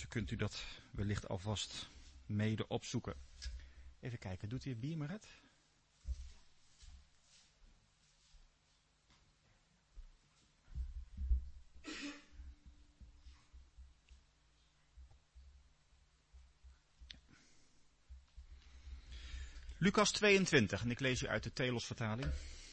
zo kunt u dat wellicht alvast mede opzoeken. Even kijken, doet u het bier maar het? Lucas 22, en ik lees u uit de Telos-vertaling.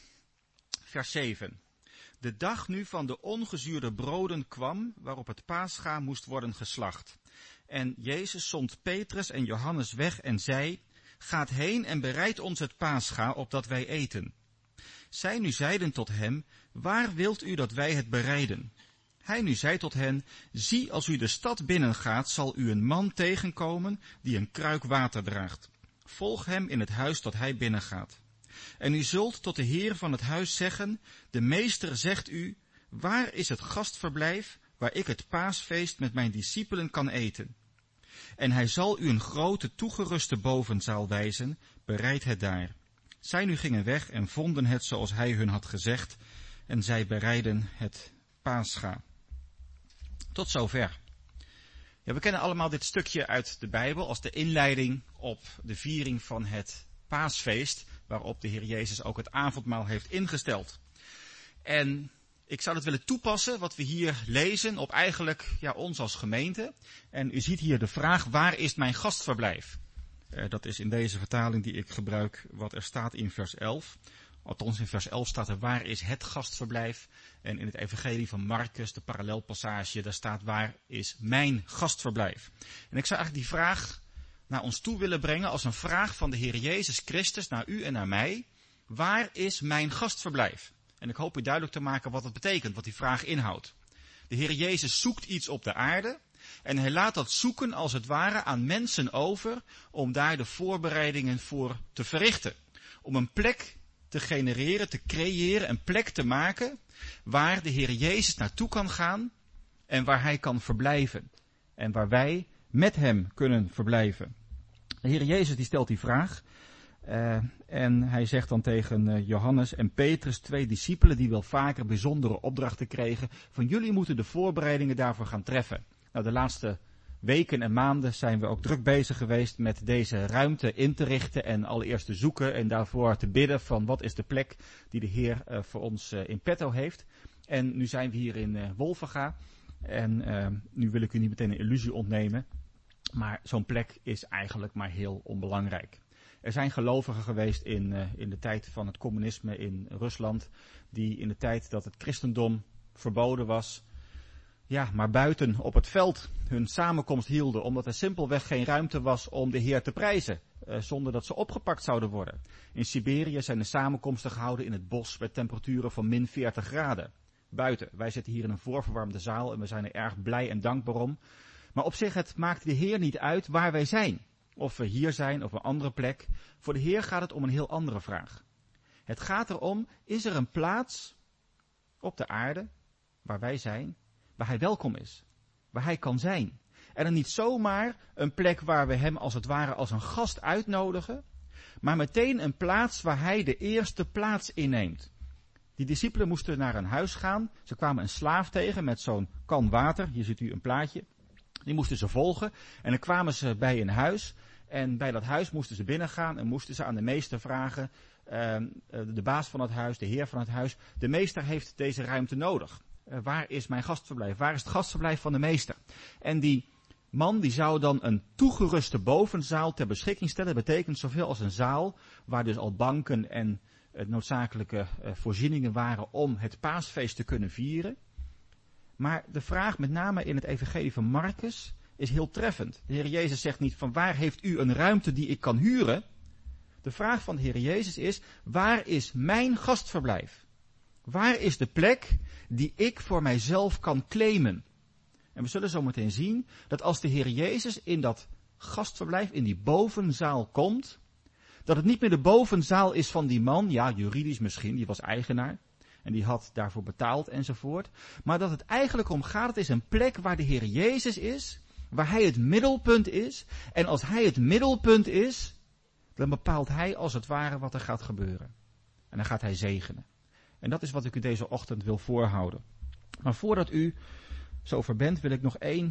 Vers 7. De dag nu van de ongezuurde broden kwam, waarop het Pascha moest worden geslacht. En Jezus zond Petrus en Johannes weg en zei, gaat heen en bereid ons het Pascha, opdat wij eten. Zij nu zeiden tot hem, waar wilt u dat wij het bereiden? Hij nu zei tot hen, zie, als u de stad binnengaat, zal u een man tegenkomen die een kruik water draagt. Volg hem in het huis dat hij binnengaat. En u zult tot de heer van het huis zeggen, de meester zegt u, waar is het gastverblijf waar ik het paasfeest met mijn discipelen kan eten? En hij zal u een grote toegeruste bovenzaal wijzen, bereid het daar. Zij nu gingen weg en vonden het zoals hij hun had gezegd, en zij bereidden het Pascha. Tot zover. Ja, we kennen allemaal dit stukje uit de Bijbel als de inleiding op de viering van het paasfeest, waarop de Heer Jezus ook het avondmaal heeft ingesteld. En ik zou het willen toepassen, wat we hier lezen, op eigenlijk ons als gemeente. En u ziet hier de vraag, waar is mijn gastverblijf? Dat is in deze vertaling die ik gebruik wat er staat in vers 11. Althans in vers 11 staat er, waar is het gastverblijf? En in het evangelie van Marcus, de parallelpassage, daar staat, waar is mijn gastverblijf? En ik zou eigenlijk die vraag naar ons toe willen brengen als een vraag van de Heer Jezus Christus naar u en naar mij. Waar is mijn gastverblijf? En ik hoop u duidelijk te maken wat het betekent, wat die vraag inhoudt. De Heer Jezus zoekt iets op de aarde en hij laat dat zoeken als het ware aan mensen over om daar de voorbereidingen voor te verrichten. Om een plek te genereren, te creëren, een plek te maken waar de Heer Jezus naartoe kan gaan en waar hij kan verblijven. En waar wij met hem kunnen verblijven. De Heer Jezus die stelt die vraag en hij zegt dan tegen Johannes en Petrus, 2 discipelen die wel vaker bijzondere opdrachten kregen, van jullie moeten de voorbereidingen daarvoor gaan treffen. Nou, de laatste weken en maanden zijn we ook druk bezig geweest met deze ruimte in te richten en allereerst te zoeken en daarvoor te bidden van wat is de plek die de Heer voor ons in petto heeft. En nu zijn we hier in Wolvenga en nu wil ik u niet meteen een illusie ontnemen, maar zo'n plek is eigenlijk maar heel onbelangrijk. Er zijn gelovigen geweest in de tijd van het communisme in Rusland, die in de tijd dat het christendom verboden was, maar buiten op het veld hun samenkomst hielden, omdat er simpelweg geen ruimte was om de Heer te prijzen, zonder dat ze opgepakt zouden worden. In Siberië zijn de samenkomsten gehouden in het bos met temperaturen van min 40 graden. Buiten. Wij zitten hier in een voorverwarmde zaal en we zijn er erg blij en dankbaar om. Maar op zich, het maakt de Heer niet uit waar wij zijn. Of we hier zijn of een andere plek. Voor de Heer gaat het om een heel andere vraag. Het gaat erom, is er een plaats op de aarde waar wij zijn, waar hij welkom is, waar hij kan zijn. En dan niet zomaar een plek waar we hem als het ware als een gast uitnodigen, maar meteen een plaats waar hij de eerste plaats inneemt. Die discipelen moesten naar een huis gaan. Ze kwamen een slaaf tegen met zo'n kan water. Hier ziet u een plaatje. Die moesten ze volgen. En dan kwamen ze bij een huis. En bij dat huis moesten ze binnengaan en moesten ze aan de meester vragen. De baas van het huis, de heer van het huis. De meester heeft deze ruimte nodig. Waar is mijn gastverblijf? Waar is het gastverblijf van de meester? En die man die zou dan een toegeruste bovenzaal ter beschikking stellen. Dat betekent zoveel als een zaal waar dus al banken en noodzakelijke voorzieningen waren om het paasfeest te kunnen vieren. Maar de vraag met name in het evangelie van Marcus is heel treffend. De Heer Jezus zegt niet van waar heeft u een ruimte die ik kan huren? De vraag van de Heer Jezus is, waar is mijn gastverblijf? Waar is de plek die ik voor mijzelf kan claimen? En we zullen zo meteen zien dat als de Heer Jezus in dat gastverblijf, in die bovenzaal komt, dat het niet meer de bovenzaal is van die man, ja, juridisch misschien, die was eigenaar en die had daarvoor betaald enzovoort, maar dat het eigenlijk om gaat, het is een plek waar de Heer Jezus is, waar hij het middelpunt is, en als hij het middelpunt is, dan bepaalt hij als het ware wat er gaat gebeuren. En dan gaat hij zegenen. En dat is wat ik u deze ochtend wil voorhouden. Maar voordat u zover bent, wil ik nog één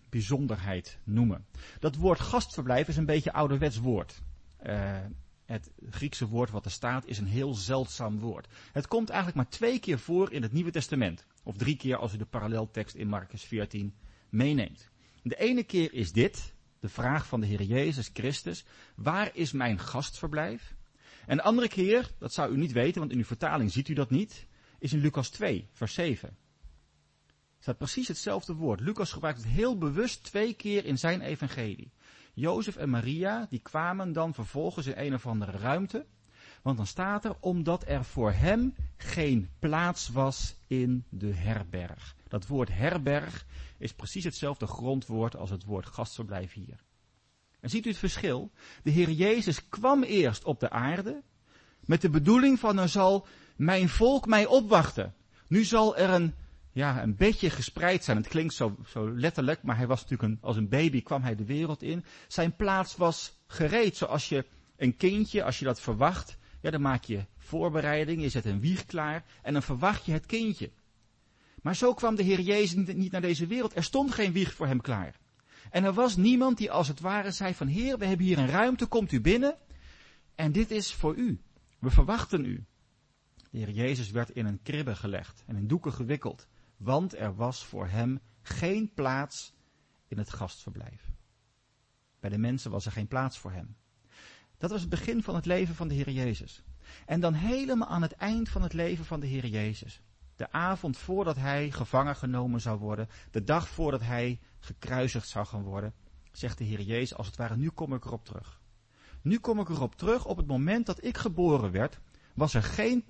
bijzonderheid noemen. Dat woord gastverblijf is een beetje een ouderwets woord. Het Griekse woord wat er staat is een heel zeldzaam woord. Het komt eigenlijk maar 2 keer voor in het Nieuwe Testament. Of 3 keer als u de paralleltekst in Marcus 14 meeneemt. De ene keer is dit, de vraag van de Heer Jezus Christus, waar is mijn gastverblijf? En de andere keer, dat zou u niet weten, want in uw vertaling ziet u dat niet, is in Lucas 2, vers 7. Er staat precies hetzelfde woord. Lucas gebruikt het heel bewust 2 keer in zijn evangelie. Jozef en Maria, die kwamen dan vervolgens in een of andere ruimte. Want dan staat er, omdat er voor hem geen plaats was in de herberg. Dat woord herberg is precies hetzelfde grondwoord als het woord gastverblijf hier. En ziet u het verschil? De Heer Jezus kwam eerst op de aarde met de bedoeling van, er zal mijn volk mij opwachten. Nu zal er een bedje gespreid zijn. Het klinkt zo letterlijk, maar hij was natuurlijk als een baby kwam hij de wereld in. Zijn plaats was gereed, zoals je een kindje, als je dat verwacht, dan maak je voorbereiding, je zet een wieg klaar en dan verwacht je het kindje. Maar zo kwam de Heer Jezus niet naar deze wereld. Er stond geen wieg voor hem klaar. En er was niemand die als het ware zei van, Heer, we hebben hier een ruimte, komt u binnen en dit is voor u. We verwachten u. De Heer Jezus werd in een kribbe gelegd en in doeken gewikkeld, want er was voor hem geen plaats in het gastverblijf. Bij de mensen was er geen plaats voor hem. Dat was het begin van het leven van de Heer Jezus. En dan helemaal aan het eind van het leven van de Heer Jezus, de avond voordat hij gevangen genomen zou worden, de dag voordat hij gekruisigd zou gaan worden, zegt de Heer Jezus als het ware, nu kom ik erop terug. Nu kom ik erop terug, op het moment dat ik geboren werd, was er geen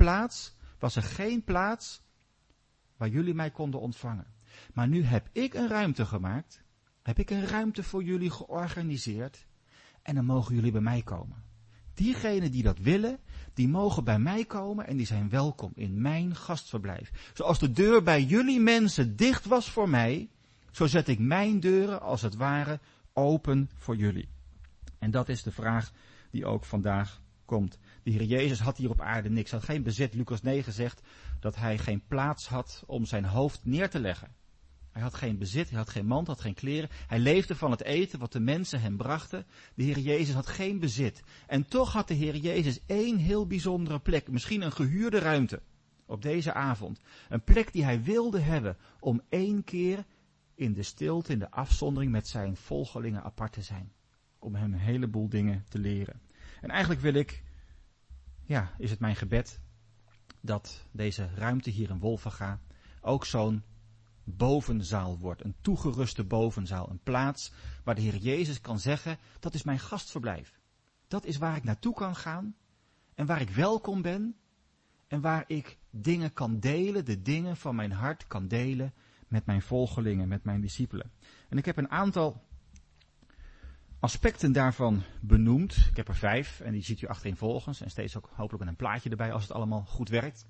plaats waar jullie mij konden ontvangen. Maar nu heb ik een ruimte gemaakt, heb ik een ruimte voor jullie georganiseerd en dan mogen jullie bij mij komen. Diegenen die dat willen, die mogen bij mij komen en die zijn welkom in mijn gastverblijf. Zoals de deur bij jullie mensen dicht was voor mij, zo zet ik mijn deuren als het ware open voor jullie. En dat is de vraag die ook vandaag komt. De Heer Jezus had hier op aarde niks, had geen bezit. Lucas 9 zegt dat hij geen plaats had om zijn hoofd neer te leggen. Hij had geen bezit, hij had geen mantel, had geen kleren. Hij leefde van het eten wat de mensen hem brachten. De Heer Jezus had geen bezit. En toch had de Heer Jezus 1 heel bijzondere plek, misschien een gehuurde ruimte op deze avond. Een plek die hij wilde hebben om 1 keer in de stilte, in de afzondering met zijn volgelingen apart te zijn. Om hem een heleboel dingen te leren. En eigenlijk is het mijn gebed dat deze ruimte hier in Wolvenga ook zo'n bovenzaal wordt. Een toegeruste bovenzaal. Een plaats waar de Heer Jezus kan zeggen, dat is mijn gastverblijf. Dat is waar ik naartoe kan gaan en waar ik welkom ben en waar ik dingen kan delen, de dingen van mijn hart kan delen met mijn volgelingen, met mijn discipelen. En ik heb een aantal aspecten daarvan benoemd. Ik heb er 5 en die ziet u achtereenvolgens en steeds ook hopelijk met een plaatje erbij als het allemaal goed werkt.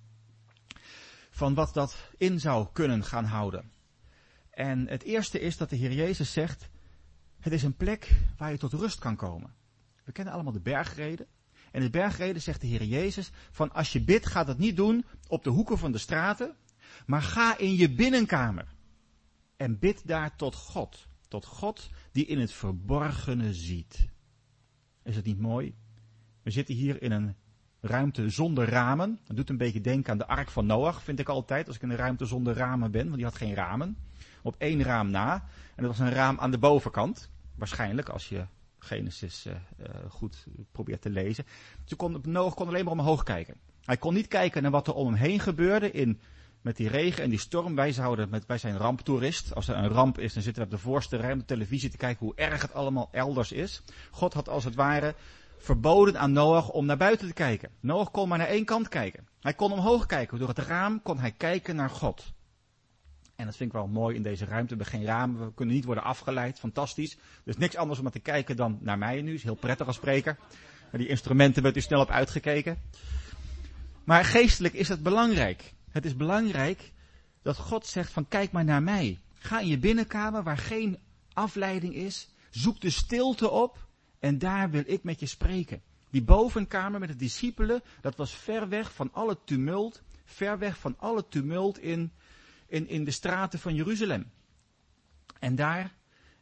Van wat dat in zou kunnen gaan houden. En het eerste is dat de Heer Jezus zegt, het is een plek waar je tot rust kan komen. We kennen allemaal de bergreden. En in de bergreden zegt de Heer Jezus, van als je bidt, ga dat niet doen op de hoeken van de straten, maar ga in je binnenkamer. En bid daar tot God. Tot God die in het verborgene ziet. Is het niet mooi? We zitten hier in een ruimte zonder ramen. Dat doet een beetje denken aan de ark van Noach, vind ik altijd, als ik in een ruimte zonder ramen ben, want die had geen ramen. Op 1 raam na. En dat was een raam aan de bovenkant. Waarschijnlijk, als je Genesis goed probeert te lezen. Dus Noach kon alleen maar omhoog kijken. Hij kon niet kijken naar wat er om hem heen gebeurde met die regen en die storm. Wij zijn ramptoerist. Als er een ramp is, dan zitten we op de voorste rij om de televisie te kijken hoe erg het allemaal elders is. God had als het ware verboden aan Noach om naar buiten te kijken. Noach kon maar naar 1 kant kijken. Hij kon omhoog kijken. Door het raam kon hij kijken naar God. En dat vind ik wel mooi in deze ruimte. We hebben geen ramen. We kunnen niet worden afgeleid. Fantastisch. Dus niks anders om maar te kijken dan naar mij nu. Is heel prettig als spreker. Die instrumenten werd u snel op uitgekeken. Maar geestelijk is het belangrijk. Het is belangrijk dat God zegt van kijk maar naar mij. Ga in je binnenkamer waar geen afleiding is. Zoek de stilte op. En daar wil ik met je spreken. Die bovenkamer met de discipelen, dat was ver weg van alle tumult. Ver weg van alle tumult in de straten van Jeruzalem. En daar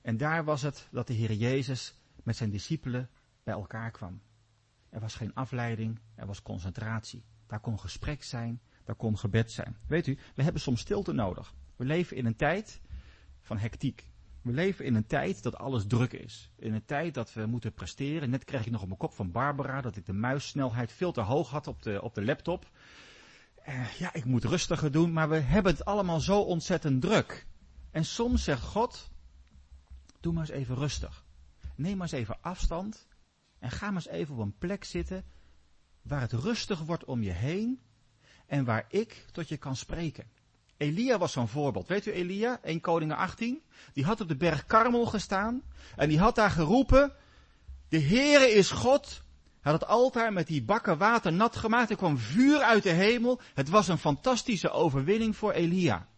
En daar was het dat de Heer Jezus met zijn discipelen bij elkaar kwam. Er was geen afleiding, er was concentratie. Daar kon gesprek zijn, daar kon gebed zijn. Weet u, we hebben soms stilte nodig. We leven in een tijd van hectiek. We leven in een tijd dat alles druk is. In een tijd dat we moeten presteren. Net kreeg ik nog op mijn kop van Barbara dat ik de muissnelheid veel te hoog had op de laptop. Ja, ik moet rustiger doen, maar we hebben het allemaal zo ontzettend druk. En soms zegt God, doe maar eens even rustig. Neem maar eens even afstand en ga maar eens even op een plek zitten waar het rustig wordt om je heen en waar ik tot je kan spreken. Elia was zo'n voorbeeld. Weet u Elia, 1 Koningen 18? Die had op de berg Karmel gestaan en die had daar geroepen, de Heere is God. Hij had het altaar met die bakken water nat gemaakt. Er kwam vuur uit de hemel. Het was een fantastische overwinning voor Elia.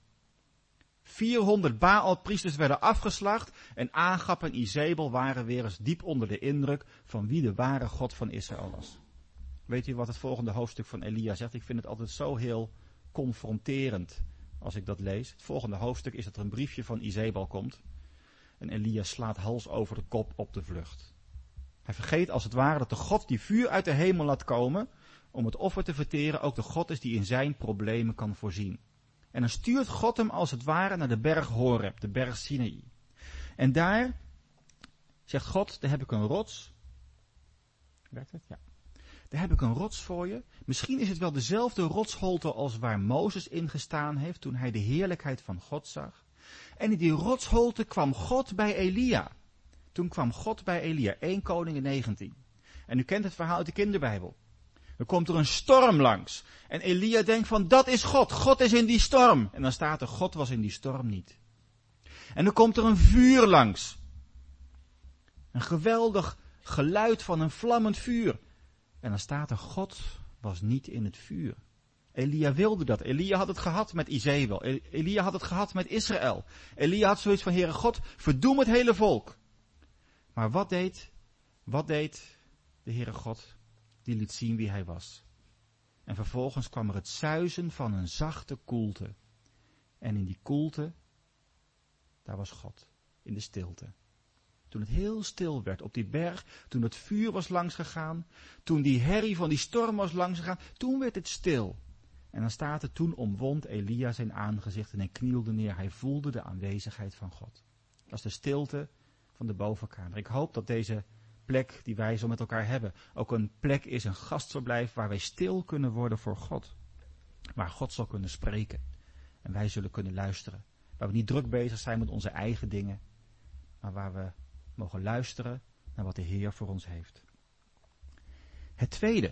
400 Baalpriesters werden afgeslacht en Agab en Izebel waren weer eens diep onder de indruk van wie de ware God van Israël was. Weet u wat het volgende hoofdstuk van Elia zegt? Ik vind het altijd zo heel confronterend als ik dat lees. Het volgende hoofdstuk is dat er een briefje van Izebel komt en Elia slaat hals over de kop op de vlucht. Hij vergeet als het ware dat de God die vuur uit de hemel laat komen om het offer te verteren ook de God is die in zijn problemen kan voorzien. En dan stuurt God hem als het ware naar de berg Horeb, de berg Sinaï. En daar zegt God, daar heb ik een rots. Werkt het? Ja. Daar heb ik een rots voor je. Misschien is het wel dezelfde rotsholte als waar Mozes ingestaan heeft toen hij de heerlijkheid van God zag. En in die rotsholte kwam God bij Elia. Toen kwam God bij Elia, 1 Koningen 19. En u kent het verhaal uit de kinderbijbel. Dan komt er een storm langs. En Elia denkt van, dat is God. God is in die storm. En dan staat er, God was in die storm niet. En dan komt er een vuur langs. Een geweldig geluid van een vlammend vuur. En dan staat er, God was niet in het vuur. Elia wilde dat. Elia had het gehad met Izebel. Elia had het gehad met Israël. Elia had zoiets van, Heere God, verdoem het hele volk. Maar wat deed de Heere God? Die liet zien wie hij was. En vervolgens kwam er het suizen van een zachte koelte. En in die koelte, daar was God, in de stilte. Toen het heel stil werd op die berg, toen het vuur was langsgegaan, toen die herrie van die storm was langsgegaan, toen werd het stil. En dan staat er, toen omwond Elia zijn aangezicht en hij knielde neer. Hij voelde de aanwezigheid van God. Dat is de stilte van de bovenkamer. Ik hoop dat deze plek die wij zo met elkaar hebben ook een plek is, een gastverblijf waar wij stil kunnen worden voor God. Waar God zal kunnen spreken en wij zullen kunnen luisteren. Waar we niet druk bezig zijn met onze eigen dingen, maar waar we mogen luisteren naar wat de Heer voor ons heeft. Het tweede,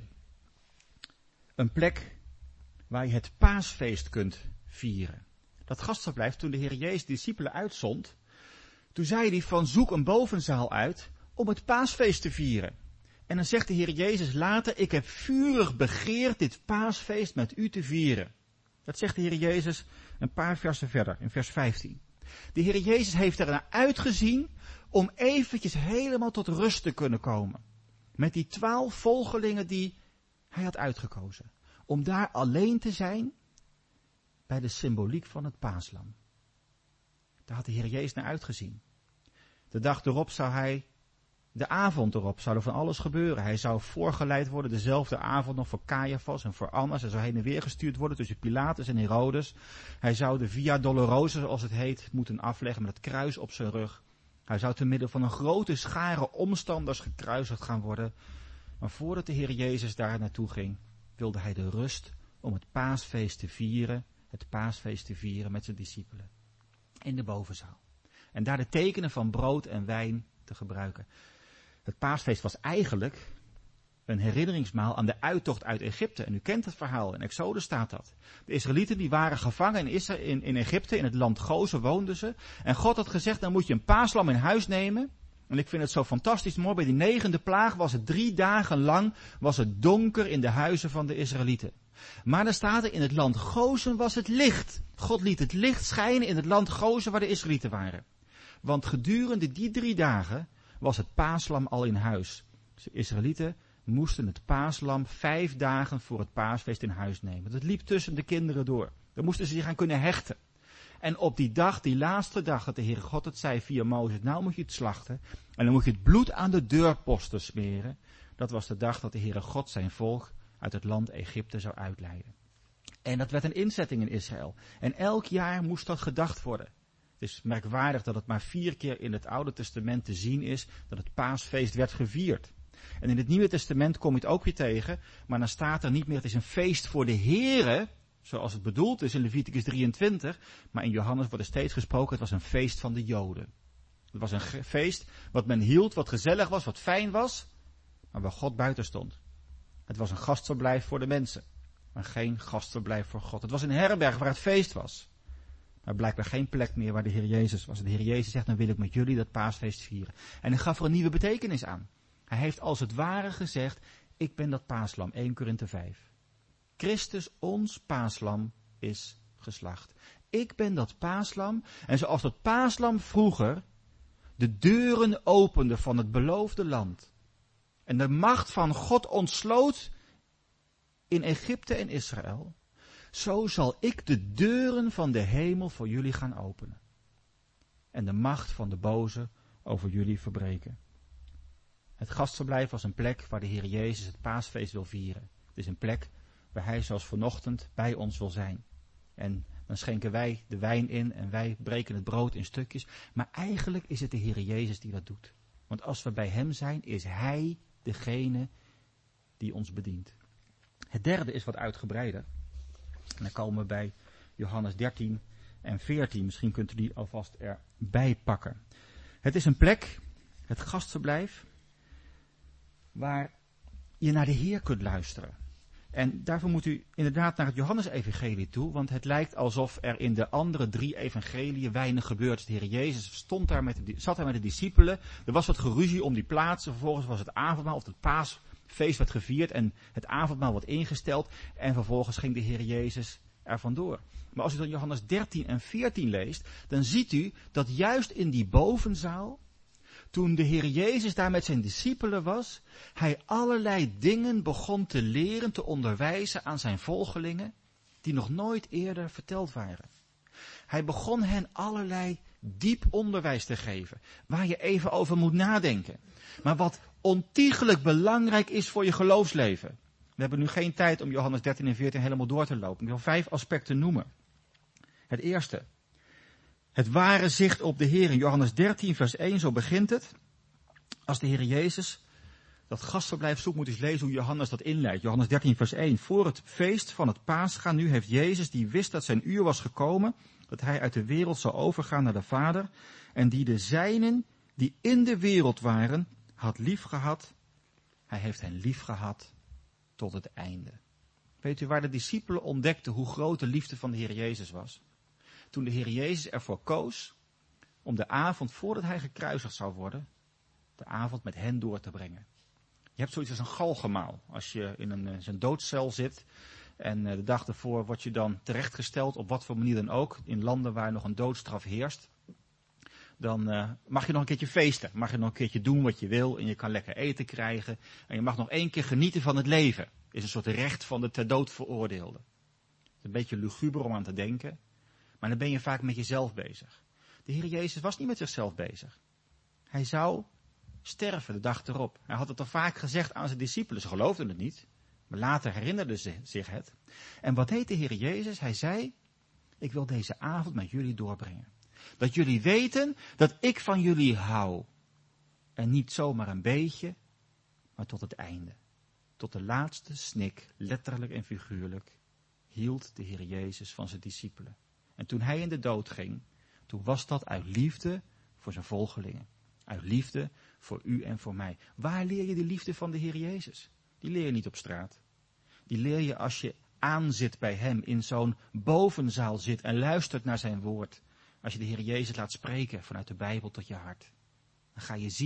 een plek waar je het paasfeest kunt vieren. Dat gastverblijf, toen de Heer Jezus de discipelen uitzond, toen zei hij van zoek een bovenzaal uit om het paasfeest te vieren. En dan zegt de Heer Jezus later, ik heb vurig begeerd dit paasfeest met u te vieren. Dat zegt de Heer Jezus een paar versen verder, in vers 15. De Heer Jezus heeft ernaar uitgezien om eventjes helemaal tot rust te kunnen komen. Met die 12 volgelingen die hij had uitgekozen. Om daar alleen te zijn bij de symboliek van het paaslam. Daar had de Heer Jezus naar uitgezien. De dag erop de avond erop zou er van alles gebeuren. Hij zou voorgeleid worden dezelfde avond nog voor Caiaphas en voor Annas. Hij zou heen en weer gestuurd worden tussen Pilatus en Herodes. Hij zou de Via Dolorosa, zoals het heet, moeten afleggen met het kruis op zijn rug. Hij zou te midden van een grote schare omstanders gekruisigd gaan worden. Maar voordat de Heer Jezus daar naartoe ging, wilde hij de rust om het paasfeest te vieren. Het paasfeest te vieren met zijn discipelen. In de bovenzaal. En daar de tekenen van brood en wijn te gebruiken. Het paasfeest was eigenlijk een herinneringsmaal aan de uittocht uit Egypte. En u kent het verhaal, in Exodus staat dat. De Israëlieten die waren gevangen in Egypte, in het land Gozen woonden ze. En God had gezegd, dan moet je een paaslam in huis nemen. En ik vind het zo fantastisch mooi, bij die 9e plaag was het 3 dagen lang was het donker in de huizen van de Israëlieten. Maar dan staat er, in het land Gozen was het licht. God liet het licht schijnen in het land Gozen waar de Israëlieten waren. Want gedurende die 3 dagen was het paaslam al in huis. Dus de Israëlieten moesten het paaslam 5 dagen voor het paasfeest in huis nemen. Dat liep tussen de kinderen door. Daar moesten ze zich aan kunnen hechten. En op die dag, die laatste dag, dat de Heere God het zei via Mozes, nou moet je het slachten. En dan moet je het bloed aan de deurposten smeren. Dat was de dag dat de Heere God zijn volk uit het land Egypte zou uitleiden. En dat werd een inzetting in Israël. En elk jaar moest dat gedacht worden. Het is merkwaardig dat het maar 4 keer in het Oude Testament te zien is dat het paasfeest werd gevierd. En in het Nieuwe Testament kom je het ook weer tegen, maar dan staat er niet meer, het is een feest voor de Here, zoals het bedoeld is in Leviticus 23, maar in Johannes wordt er steeds gesproken, het was een feest van de Joden. Het was een feest wat men hield, wat gezellig was, wat fijn was, maar waar God buiten stond. Het was een gastverblijf voor de mensen, maar geen gastverblijf voor God. Het was een herberg waar het feest was, maar blijkbaar geen plek meer waar de Heer Jezus was. En de Heer Jezus zegt, dan wil ik met jullie dat paasfeest vieren. En hij gaf er een nieuwe betekenis aan. Hij heeft als het ware gezegd, ik ben dat paaslam, 1 Korinthe 5. Christus, ons paaslam, is geslacht. Ik ben dat paaslam. En zoals dat paaslam vroeger de deuren opende van het beloofde land. En de macht van God ontsloot in Egypte en Israël. Zo zal ik de deuren van de hemel voor jullie gaan openen. En de macht van de boze over jullie verbreken. Het gastverblijf was een plek waar de Heer Jezus het paasfeest wil vieren. Het is een plek waar hij zoals vanochtend bij ons wil zijn. En dan schenken wij de wijn in en wij breken het brood in stukjes. Maar eigenlijk is het de Heer Jezus die dat doet. Want als we bij hem zijn, is hij degene die ons bedient. Het derde is wat uitgebreider. En dan komen we bij Johannes 13 en 14. Misschien kunt u die alvast erbij pakken. Het is een plek, het gastverblijf, waar je naar de Heer kunt luisteren. En daarvoor moet u inderdaad naar het Johannes-evangelie toe, want het lijkt alsof er in de andere 3 evangeliën weinig gebeurt. De Heer Jezus zat daar met de discipelen, er was wat geruzie om die plaatsen, vervolgens was het avondmaal of het paasfeest werd gevierd en het avondmaal wordt ingesteld en vervolgens ging de Heer Jezus er vandoor. Maar als u dan Johannes 13 en 14 leest, dan ziet u dat juist in die bovenzaal, toen de Heer Jezus daar met zijn discipelen was, hij allerlei dingen begon te leren, te onderwijzen aan zijn volgelingen, die nog nooit eerder verteld waren. Hij begon hen allerlei diep onderwijs te geven, waar je even over moet nadenken. Maar wat ontiegelijk belangrijk is voor je geloofsleven. We hebben nu geen tijd om Johannes 13 en 14 helemaal door te lopen. Ik wil 5 aspecten noemen. Het eerste. Het ware zicht op de Heer in Johannes 13 vers 1, zo begint het. Als de Heer Jezus dat gastverblijf zoekt, moet je eens lezen hoe Johannes dat inleidt. Johannes 13 vers 1. Voor het feest van het Paascha, nu heeft Jezus, die wist dat zijn uur was gekomen, dat hij uit de wereld zou overgaan naar de Vader, en die de zijnen, die in de wereld waren, had lief gehad. Hij heeft hen lief gehad tot het einde. Weet u waar de discipelen ontdekten hoe groot de liefde van de Heer Jezus was? Toen de Heer Jezus ervoor koos om de avond voordat hij gekruisigd zou worden, de avond met hen door te brengen. Je hebt zoiets als een galgenmaal. Als je in zo'n doodcel zit en de dag ervoor word je dan terechtgesteld, op wat voor manier dan ook, in landen waar nog een doodstraf heerst. Dan mag je nog een keertje feesten. Mag je nog een keertje doen wat je wil en je kan lekker eten krijgen. En je mag nog 1 keer genieten van het leven. Is een soort recht van de ter dood veroordeelde. Het is een beetje luguber om aan te denken. Maar dan ben je vaak met jezelf bezig. De Heer Jezus was niet met zichzelf bezig. Hij zou sterven de dag erop. Hij had het al vaak gezegd aan zijn discipelen. Ze geloofden het niet. Maar later herinnerden ze zich het. En wat deed de Heer Jezus? Hij zei, ik wil deze avond met jullie doorbrengen. Dat jullie weten dat ik van jullie hou. En niet zomaar een beetje, maar tot het einde. Tot de laatste snik, letterlijk en figuurlijk, hield de Heer Jezus van zijn discipelen. En toen hij in de dood ging, toen was dat uit liefde voor zijn volgelingen. Uit liefde voor u en voor mij. Waar leer je de liefde van de Heer Jezus? Die leer je niet op straat. Die leer je als je aanzit bij hem, in zo'n bovenzaal zit en luistert naar zijn woord. Als je de Heer Jezus laat spreken vanuit de Bijbel tot je hart. Dan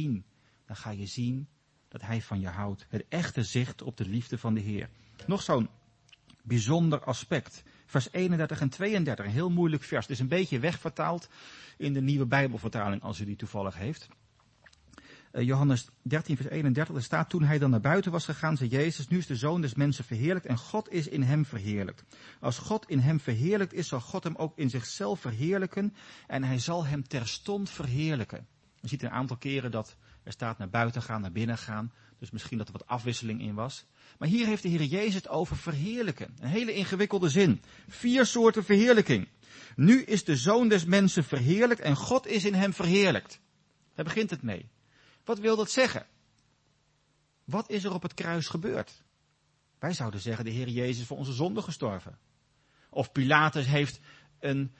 ga je zien dat hij van je houdt. Het echte zicht op de liefde van de Heer. Nog zo'n bijzonder aspect. Vers 31 en 32, een heel moeilijk vers. Het is een beetje wegvertaald in de nieuwe Bijbelvertaling, als u die toevallig heeft. Johannes 13 vers 31, er staat, toen hij dan naar buiten was gegaan, zei Jezus, nu is de Zoon des mensen verheerlijkt en God is in hem verheerlijkt. Als God in hem verheerlijkt is, zal God hem ook in zichzelf verheerlijken en hij zal hem terstond verheerlijken. Je ziet een aantal keren dat er staat naar buiten gaan, naar binnen gaan, dus misschien dat er wat afwisseling in was. Maar hier heeft de Heer Jezus het over verheerlijken. Een hele ingewikkelde zin. 4 soorten verheerlijking. Nu is de Zoon des mensen verheerlijkt en God is in hem verheerlijkt. Daar begint het mee. Wat wil dat zeggen? Wat is er op het kruis gebeurd? Wij zouden zeggen, de Heer Jezus is voor onze zonde gestorven. Of Pilatus heeft een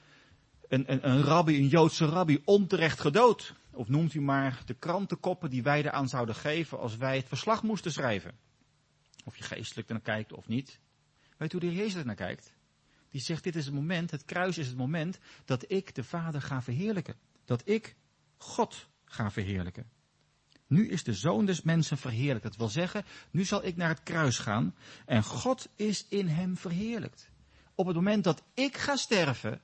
rabbi, een Joodse rabbi, onterecht gedood. Of noemt u maar de krantenkoppen die wij eraan zouden geven als wij het verslag moesten schrijven. Of je geestelijk ernaar kijkt of niet. Weet u hoe de Heer Jezus er naar kijkt? Die zegt, dit is het moment, het kruis is het moment dat ik de Vader ga verheerlijken. Dat ik God ga verheerlijken. Nu is de Zoon des mensen verheerlijkt. Dat wil zeggen, nu zal ik naar het kruis gaan en God is in hem verheerlijkt. Op het moment dat ik ga sterven,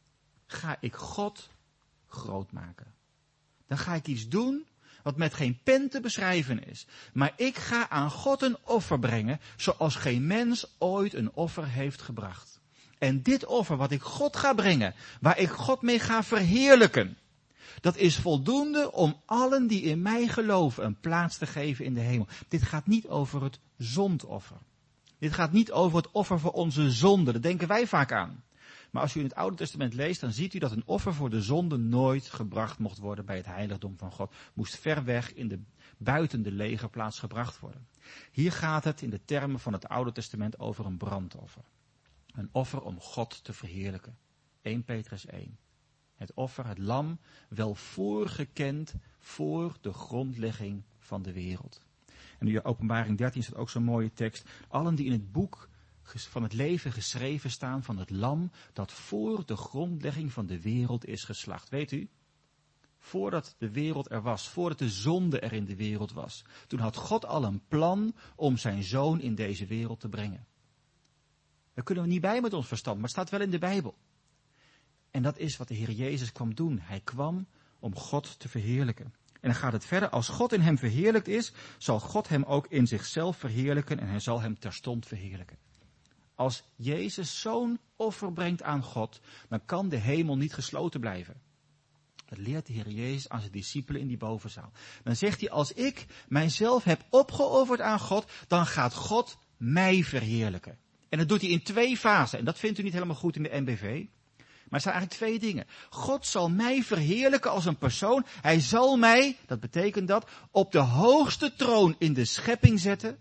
ga ik God groot maken. Dan ga ik iets doen wat met geen pen te beschrijven is. Maar ik ga aan God een offer brengen zoals geen mens ooit een offer heeft gebracht. En dit offer wat ik God ga brengen, waar ik God mee ga verheerlijken, dat is voldoende om allen die in mij geloven een plaats te geven in de hemel. Dit gaat niet over het zondoffer. Dit gaat niet over het offer voor onze zonde. Dat denken wij vaak aan. Maar als u in het Oude Testament leest, dan ziet u dat een offer voor de zonde nooit gebracht mocht worden bij het heiligdom van God. Moest ver weg buiten de legerplaats gebracht worden. Hier gaat het in de termen van het Oude Testament over een brandoffer. Een offer om God te verheerlijken. 1 Petrus 1. Het offer, het lam, wel voorgekend voor de grondlegging van de wereld. En in Openbaring 13 staat ook zo'n mooie tekst. Allen die in het boek van het leven geschreven staan van het lam dat voor de grondlegging van de wereld is geslacht. Weet u? Voordat de wereld er was, voordat de zonde er in de wereld was. Toen had God al een plan om zijn zoon in deze wereld te brengen. Daar kunnen we niet bij met ons verstand, maar het staat wel in de Bijbel. En dat is wat de Heer Jezus kwam doen. Hij kwam om God te verheerlijken. En dan gaat het verder. Als God in hem verheerlijkt is, zal God hem ook in zichzelf verheerlijken en hij zal hem terstond verheerlijken. Als Jezus zo'n offer brengt aan God, dan kan de hemel niet gesloten blijven. Dat leert de Heer Jezus aan zijn discipelen in die bovenzaal. Dan zegt hij, als ik mijzelf heb opgeofferd aan God, dan gaat God mij verheerlijken. En dat doet hij in 2 fasen. En dat vindt u niet helemaal goed in de NBV. Maar er zijn eigenlijk 2 dingen. God zal mij verheerlijken als een persoon. Hij zal mij, dat betekent dat, op de hoogste troon in de schepping zetten.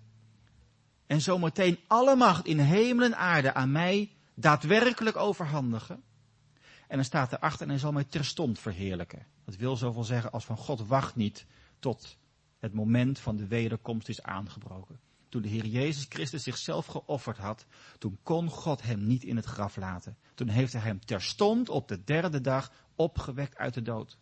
En zometeen alle macht in hemel en aarde aan mij daadwerkelijk overhandigen. En dan staat erachter, en hij zal mij terstond verheerlijken. Dat wil zoveel zeggen als van God wacht niet tot het moment van de wederkomst is aangebroken. Toen de Heer Jezus Christus zichzelf geofferd had, toen kon God hem niet in het graf laten. Toen heeft hij hem terstond op de 3e dag opgewekt uit de dood.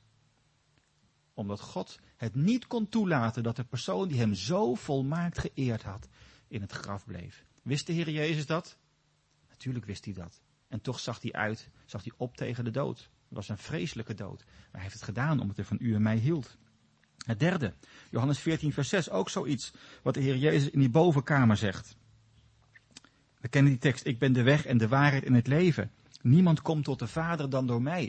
Omdat God het niet kon toelaten dat de persoon die hem zo volmaakt geëerd had, in het graf bleef. Wist de Heer Jezus dat? Natuurlijk wist hij dat. En toch zag hij op tegen de dood. Het was een vreselijke dood. Maar hij heeft het gedaan omdat hij van u en mij hield. Het derde, Johannes 14 vers 6, ook zoiets wat de Heer Jezus in die bovenkamer zegt. We kennen die tekst, ik ben de weg en de waarheid en het leven. Niemand komt tot de Vader dan door mij.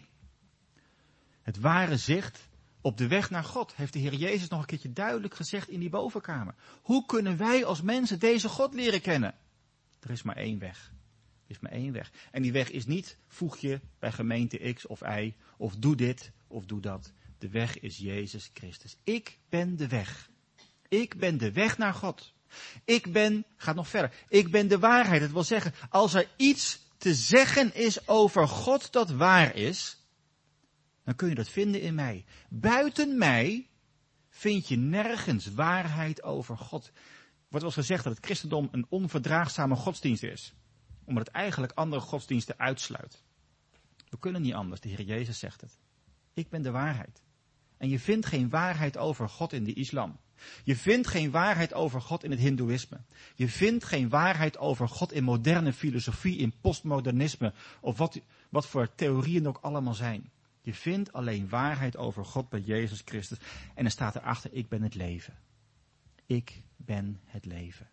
Het ware zicht op de weg naar God heeft de Heer Jezus nog een keertje duidelijk gezegd in die bovenkamer. Hoe kunnen wij als mensen deze God leren kennen? Er is maar 1 weg. Er is maar 1 weg. En die weg is niet, voeg je bij gemeente X of Y, of doe dit of doe dat. De weg is Jezus Christus. Ik ben de weg. Ik ben de weg naar God. Gaat nog verder. Ik ben de waarheid. Dat wil zeggen, als er iets te zeggen is over God dat waar is, dan kun je dat vinden in mij. Buiten mij vind je nergens waarheid over God. Er wordt wel eens gezegd dat het christendom een onverdraagzame godsdienst is. Omdat het eigenlijk andere godsdiensten uitsluit. We kunnen niet anders, de Heer Jezus zegt het. Ik ben de waarheid. En je vindt geen waarheid over God in de islam. Je vindt geen waarheid over God in het hindoeïsme. Je vindt geen waarheid over God in moderne filosofie, in postmodernisme. Of wat voor theorieën ook allemaal zijn. Je vindt alleen waarheid over God bij Jezus Christus. En dan staat erachter, ik ben het leven. Ik ben het leven.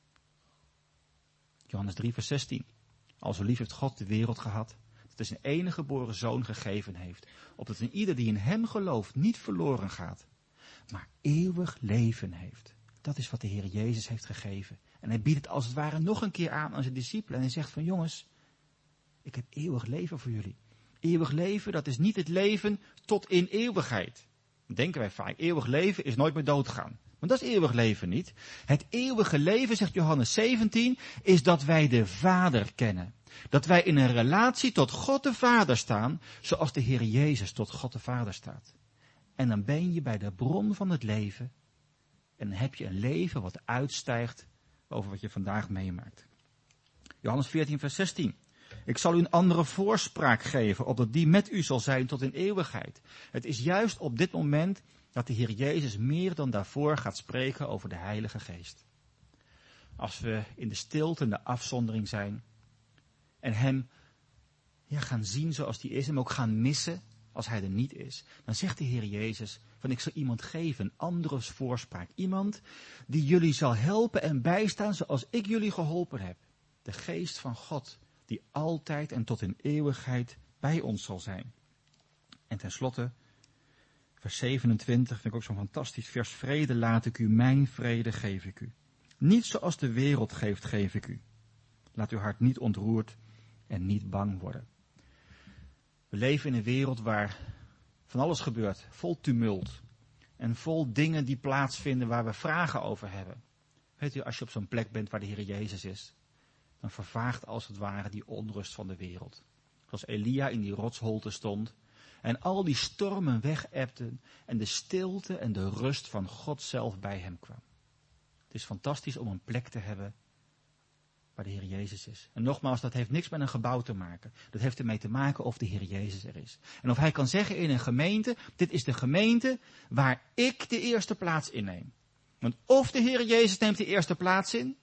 Johannes 3 vers 16. Al zo lief heeft God de wereld gehad, dat hij zijn enige geboren zoon gegeven heeft, opdat een ieder die in hem gelooft niet verloren gaat, maar eeuwig leven heeft. Dat is wat de Heer Jezus heeft gegeven. En hij biedt het als het ware nog een keer aan zijn discipelen. En hij zegt van jongens, ik heb eeuwig leven voor jullie. Eeuwig leven, dat is niet het leven tot in eeuwigheid. Dan denken wij vaak, eeuwig leven is nooit meer doodgaan. Maar dat is eeuwig leven niet. Het eeuwige leven, zegt Johannes 17, is dat wij de Vader kennen. Dat wij in een relatie tot God de Vader staan, zoals de Heer Jezus tot God de Vader staat. En dan ben je bij de bron van het leven. En dan heb je een leven wat uitstijgt over wat je vandaag meemaakt. Johannes 14 vers 16. Ik zal u een andere voorspraak geven, opdat die met u zal zijn tot in eeuwigheid. Het is juist op dit moment dat de Heer Jezus meer dan daarvoor gaat spreken over de Heilige Geest. Als we in de stilte en de afzondering zijn en hem gaan zien zoals hij is, hem ook gaan missen als hij er niet is, dan zegt de Heer Jezus van ik zal iemand geven, een andere voorspraak. Iemand die jullie zal helpen en bijstaan zoals ik jullie geholpen heb. De Geest van God, die altijd en tot in eeuwigheid bij ons zal zijn. En tenslotte, vers 27 vind ik ook zo'n fantastisch vers. Vrede laat ik u, mijn vrede geef ik u. Niet zoals de wereld geeft, geef ik u. Laat uw hart niet ontroerd en niet bang worden. We leven in een wereld waar van alles gebeurt, vol tumult. En vol dingen die plaatsvinden waar we vragen over hebben. Weet u, als je op zo'n plek bent waar de Heer Jezus is, dan vervaagt als het ware die onrust van de wereld. Zoals Elia in die rotsholte stond en al die stormen wegepten en de stilte en de rust van God zelf bij hem kwam. Het is fantastisch om een plek te hebben waar de Heer Jezus is. En nogmaals, dat heeft niks met een gebouw te maken. Dat heeft ermee te maken of de Heer Jezus er is. En of hij kan zeggen in een gemeente, dit is de gemeente waar ik de eerste plaats inneem. Want of de Heer Jezus neemt de eerste plaats in,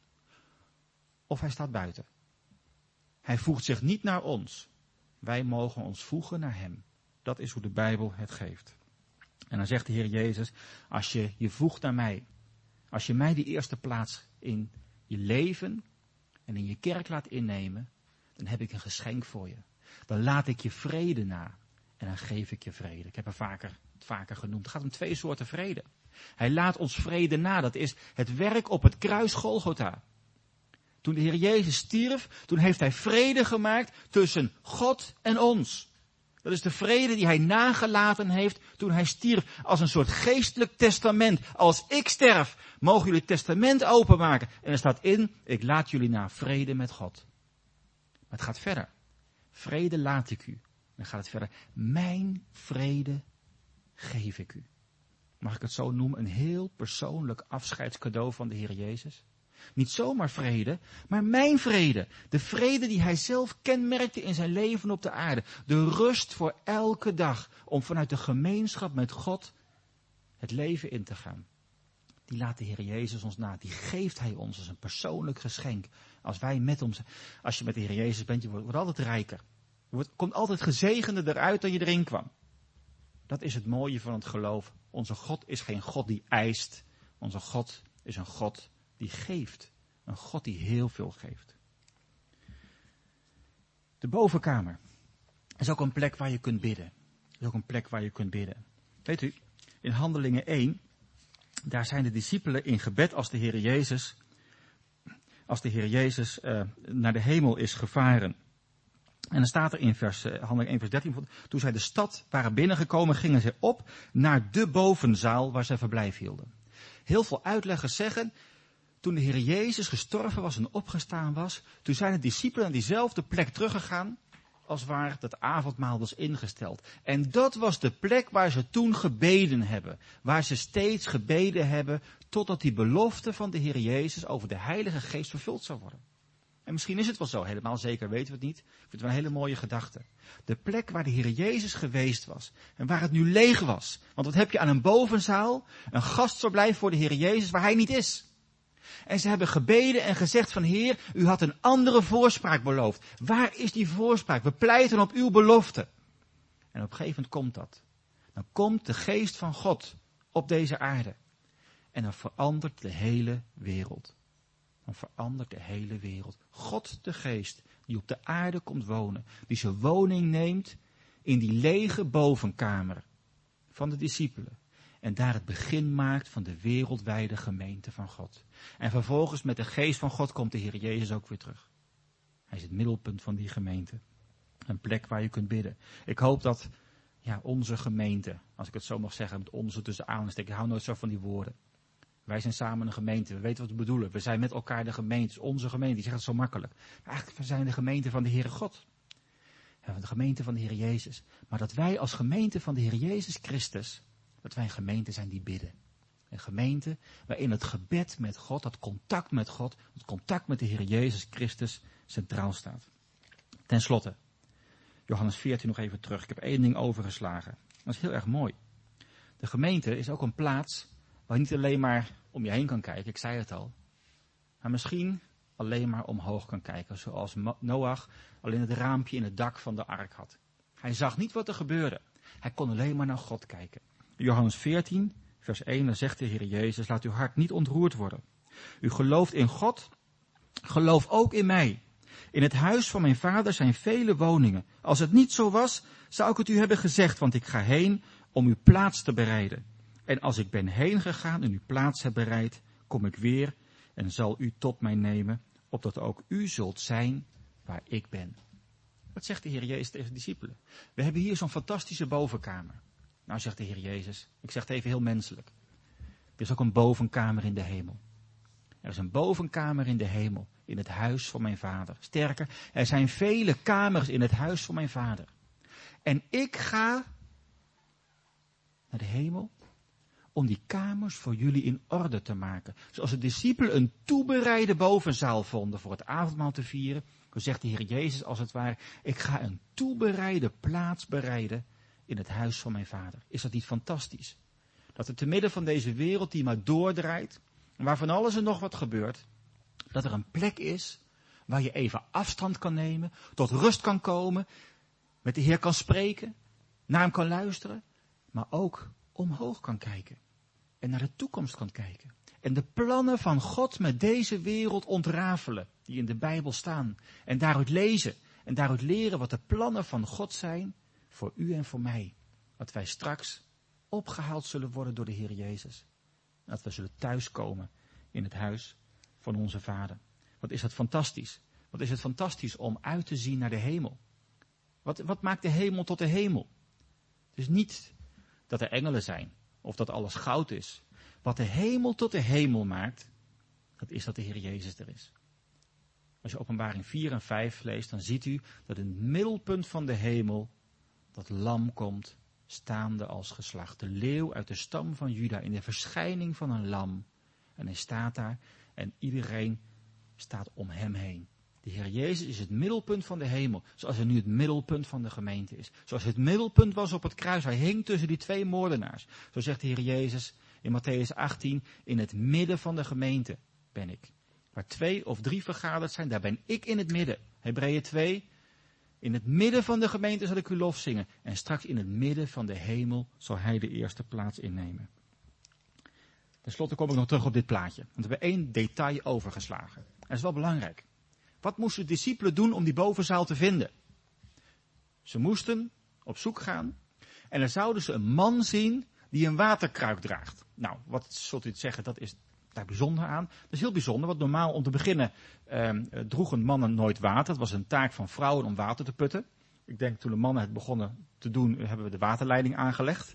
of hij staat buiten. Hij voegt zich niet naar ons. Wij mogen ons voegen naar hem. Dat is hoe de Bijbel het geeft. En dan zegt de Heer Jezus, als je je voegt naar mij, als je mij die eerste plaats in je leven en in je kerk laat innemen, dan heb ik een geschenk voor je. Dan laat ik je vrede na en dan geef ik je vrede. Ik heb het vaker genoemd. Het gaat om twee soorten vrede. Hij laat ons vrede na. Dat is het werk op het kruis Golgotha. Toen de Heer Jezus stierf, toen heeft hij vrede gemaakt tussen God en ons. Dat is de vrede die hij nagelaten heeft toen hij stierf. Als een soort geestelijk testament. Als ik sterf, mogen jullie het testament openmaken. En er staat in, ik laat jullie na vrede met God. Maar het gaat verder. Vrede laat ik u. Dan gaat het verder. Mijn vrede geef ik u. Mag ik het zo noemen? Een heel persoonlijk afscheidscadeau van de Heer Jezus. Niet zomaar vrede, maar mijn vrede. De vrede die hij zelf kenmerkte in zijn leven op de aarde. De rust voor elke dag om vanuit de gemeenschap met God het leven in te gaan. Die laat de Heer Jezus ons na. Die geeft hij ons als een persoonlijk geschenk. Als wij met hem zijn. Als je met de Heer Jezus bent, je wordt altijd rijker. Je komt altijd gezegender eruit dan je erin kwam. Dat is het mooie van het geloof. Onze God is geen God die eist. Onze God is een God die geeft. Een God die heel veel geeft. De bovenkamer is ook een plek waar je kunt bidden. Is ook een plek waar je kunt bidden. Weet u, in Handelingen 1, daar zijn de discipelen in gebed als de Heer Jezus naar de hemel is gevaren. En dan staat er in Handelingen 1 vers 13, toen zij de stad waren binnengekomen, gingen zij op naar de bovenzaal waar zij verblijf hielden. Heel veel uitleggers zeggen, toen de Heer Jezus gestorven was en opgestaan was, toen zijn de discipelen naar diezelfde plek teruggegaan als waar dat avondmaal was ingesteld. En dat was de plek waar ze toen gebeden hebben. Waar ze steeds gebeden hebben totdat die belofte van de Heer Jezus over de Heilige Geest vervuld zou worden. En misschien is het wel zo, helemaal zeker weten we het niet. Ik vind het wel een hele mooie gedachte. De plek waar de Heer Jezus geweest was en waar het nu leeg was. Want wat heb je aan een bovenzaal? Een gastverblijf voor de Heer Jezus waar hij niet is. En ze hebben gebeden en gezegd van Heer, u had een andere voorspraak beloofd. Waar is die voorspraak? We pleiten op uw belofte. En op een gegeven moment komt dat. Dan komt de geest van God op deze aarde. En dan verandert de hele wereld. Dan verandert de hele wereld. God de geest die op de aarde komt wonen. Die zijn woning neemt in die lege bovenkamer van de discipelen. En daar het begin maakt van de wereldwijde gemeente van God. En vervolgens met de geest van God komt de Heer Jezus ook weer terug. Hij is het middelpunt van die gemeente. Een plek waar je kunt bidden. Ik hoop dat onze gemeente, als ik het zo mag zeggen, met onze tussen aanstekens, ik hou nooit zo van die woorden. Wij zijn samen een gemeente, we weten wat we bedoelen. We zijn met elkaar de gemeente, onze gemeente, die zegt het zo makkelijk. Maar eigenlijk, we zijn de gemeente van de Heere God. De gemeente van de Heer Jezus. Maar dat wij als gemeente van de Heer Jezus Christus, dat wij een gemeente zijn die bidden. Een gemeente waarin het gebed met God, dat contact met God, het contact met de Heer Jezus Christus centraal staat. Ten slotte, Johannes 14 nog even terug. Ik heb 1 ding overgeslagen. Dat is heel erg mooi. De gemeente is ook een plaats waar je niet alleen maar om je heen kan kijken, ik zei het al. Maar misschien alleen maar omhoog kan kijken, zoals Noach alleen het raampje in het dak van de ark had. Hij zag niet wat er gebeurde. Hij kon alleen maar naar God kijken. In Johannes 14, vers 1, dan zegt de Heer Jezus, laat uw hart niet ontroerd worden. U gelooft in God, geloof ook in mij. In het huis van mijn vader zijn vele woningen. Als het niet zo was, zou ik het u hebben gezegd, want ik ga heen om uw plaats te bereiden. En als ik ben heen gegaan en uw plaats heb bereid, kom ik weer en zal u tot mij nemen, opdat ook u zult zijn waar ik ben. Wat zegt de Heer Jezus tegen de discipelen? We hebben hier zo'n fantastische bovenkamer. Nou, zegt de Heer Jezus, ik zeg het even heel menselijk. Er is ook een bovenkamer in de hemel. Er is een bovenkamer in de hemel, in het huis van mijn vader. Sterker, er zijn vele kamers in het huis van mijn vader. En ik ga naar de hemel om die kamers voor jullie in orde te maken. Zoals de discipelen een toebereide bovenzaal vonden voor het avondmaal te vieren, zo zegt de Heer Jezus als het ware, ik ga een toebereide plaats bereiden in het huis van mijn vader. Is dat niet fantastisch? Dat er te midden van deze wereld die maar doordraait, en waar van alles en nog wat gebeurt, dat er een plek is waar je even afstand kan nemen, tot rust kan komen, met de Heer kan spreken, naar hem kan luisteren, maar ook omhoog kan kijken en naar de toekomst kan kijken. En de plannen van God met deze wereld ontrafelen, die in de Bijbel staan. En daaruit lezen en daaruit leren wat de plannen van God zijn voor u en voor mij. Dat wij straks opgehaald zullen worden door de Heer Jezus. Dat we zullen thuiskomen in het huis van onze Vader. Wat is dat fantastisch. Wat is het fantastisch om uit te zien naar de hemel. Wat maakt de hemel tot de hemel? Het is niet dat er engelen zijn of dat alles goud is. Wat de hemel tot de hemel maakt, dat is dat de Heer Jezus er is. Als je Openbaring 4 en 5 leest, dan ziet u dat in het middelpunt van de hemel dat lam komt, staande als geslacht. De leeuw uit de stam van Juda in de verschijning van een lam. En hij staat daar en iedereen staat om hem heen. De Heer Jezus is het middelpunt van de hemel, zoals hij nu het middelpunt van de gemeente is. Zoals het middelpunt was op het kruis, hij hing tussen die 2 moordenaars. Zo zegt de Heer Jezus in Mattheüs 18, in het midden van de gemeente ben ik. Waar 2 of 3 vergaderd zijn, daar ben ik in het midden. Hebreeën 2, in het midden van de gemeente zal ik uw lof zingen. En straks in het midden van de hemel zal hij de eerste plaats innemen. Ten slotte kom ik nog terug op dit plaatje. Want we hebben 1 detail overgeslagen. Dat is wel belangrijk. Wat moesten de discipelen doen om die bovenzaal te vinden? Ze moesten op zoek gaan en dan zouden ze een man zien die een waterkruik draagt. Nou, wat zult u het zeggen, dat is daar bijzonder aan. Dat is heel bijzonder, want normaal om te beginnen droegen mannen nooit water. Het was een taak van vrouwen om water te putten. Ik denk toen de mannen het begonnen te doen, hebben we de waterleiding aangelegd.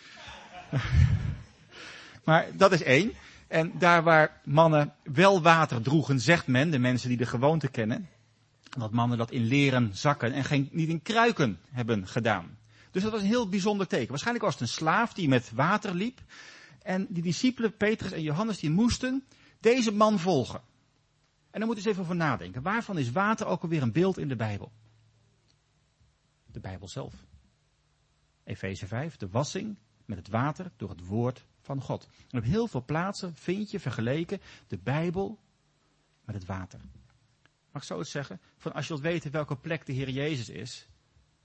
Maar dat is 1. En daar waar mannen wel water droegen, zegt men, de mensen die de gewoonte kennen, dat mannen dat in leren zakken en niet in kruiken hebben gedaan. Dus dat was een heel bijzonder teken. Waarschijnlijk was het een slaaf die met water liep. En die discipelen, Petrus en Johannes, die moesten deze man volgen. En dan moet je eens even over nadenken. Waarvan is water ook alweer een beeld in de Bijbel? De Bijbel zelf. Efeze 5, de wassing met het water door het woord van God. En op heel veel plaatsen vind je vergeleken de Bijbel met het water. Mag ik zo eens zeggen? Van als je wilt weten welke plek de Heer Jezus is,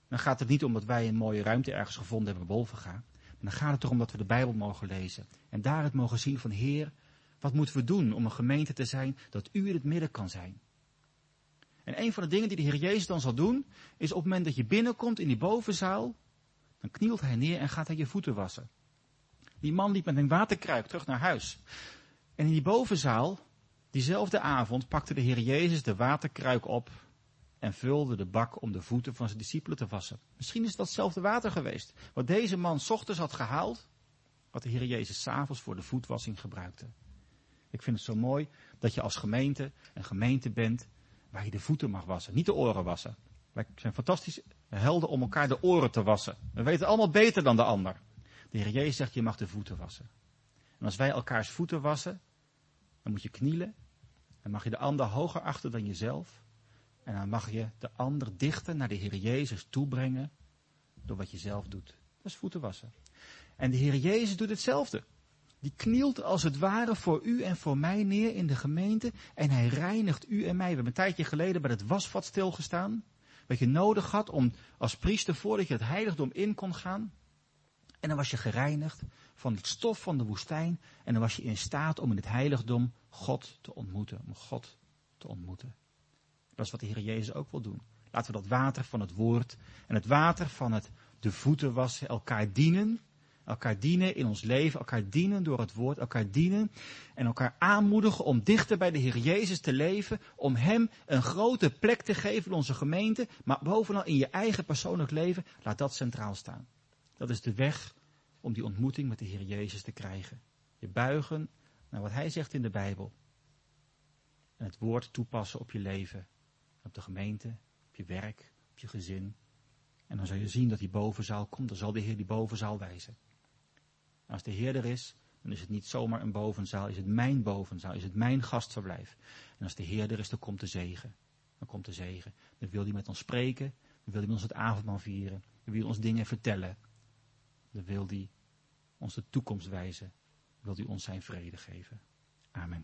Dan gaat het niet om dat wij een mooie ruimte ergens gevonden hebben boven gaan. Maar dan gaat het erom dat we de Bijbel mogen lezen. En daaruit mogen zien van Heer, wat moeten we doen om een gemeente te zijn dat u in het midden kan zijn. En een van de dingen die de Heer Jezus dan zal doen, is op het moment dat je binnenkomt in die bovenzaal, dan knielt hij neer en gaat hij je voeten wassen. Die man liep met een waterkruik terug naar huis. En in die bovenzaal, diezelfde avond, pakte de Heer Jezus de waterkruik op en vulde de bak om de voeten van zijn discipelen te wassen. Misschien is het datzelfde water geweest, wat deze man 's ochtends had gehaald, wat de Heer Jezus 's avonds voor de voetwassing gebruikte. Ik vind het zo mooi dat je als gemeente een gemeente bent waar je de voeten mag wassen, niet de oren wassen. Wij zijn fantastisch helden om elkaar de oren te wassen. We weten allemaal beter dan de ander. De Heer Jezus zegt, je mag de voeten wassen. En als wij elkaars voeten wassen, dan moet je knielen. Dan mag je de ander hoger achten dan jezelf. En dan mag je de ander dichter naar de Heer Jezus toebrengen door wat je zelf doet. Dat is voeten wassen. En de Heer Jezus doet hetzelfde. Die knielt als het ware voor u en voor mij neer in de gemeente. En hij reinigt u en mij. We hebben een tijdje geleden bij het wasvat stilgestaan. Wat je nodig had om als priester voordat je het heiligdom in kon gaan. En dan was je gereinigd van het stof van de woestijn. En dan was je in staat om in het heiligdom God te ontmoeten. Om God te ontmoeten. Dat is wat de Heer Jezus ook wil doen. Laten we dat water van het woord en het water van het de voeten wassen, elkaar dienen. Elkaar dienen in ons leven, elkaar dienen door het woord, elkaar dienen en elkaar aanmoedigen om dichter bij de Heer Jezus te leven, om hem een grote plek te geven in onze gemeente, maar bovenal in je eigen persoonlijk leven, laat dat centraal staan. Dat is de weg om die ontmoeting met de Heer Jezus te krijgen. Je buigen naar wat hij zegt in de Bijbel en het woord toepassen op je leven, op de gemeente, op je werk, op je gezin. En dan zal je zien dat die bovenzaal komt, dan zal de Heer die bovenzaal wijzen. Als de Heer er is, dan is het niet zomaar een bovenzaal, is het mijn bovenzaal, is het mijn gastverblijf. En als de Heer er is, dan komt de zegen. Dan komt de zegen. Dan wil hij met ons spreken, dan wil hij met ons het avondmaal vieren, dan wil hij ons dingen vertellen. Dan wil hij ons de toekomst wijzen, dan wil hij ons zijn vrede geven. Amen.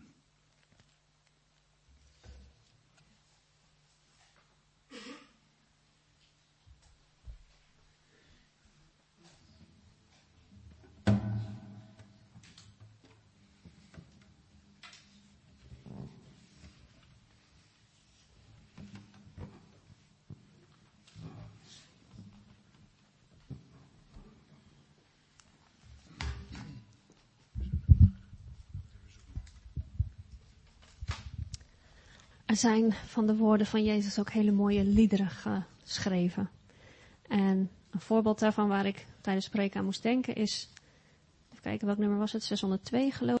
Er zijn van de woorden van Jezus ook hele mooie liederen geschreven. En een voorbeeld daarvan waar ik tijdens spreken aan moest denken is, even kijken welk nummer was het, 602 geloof ik.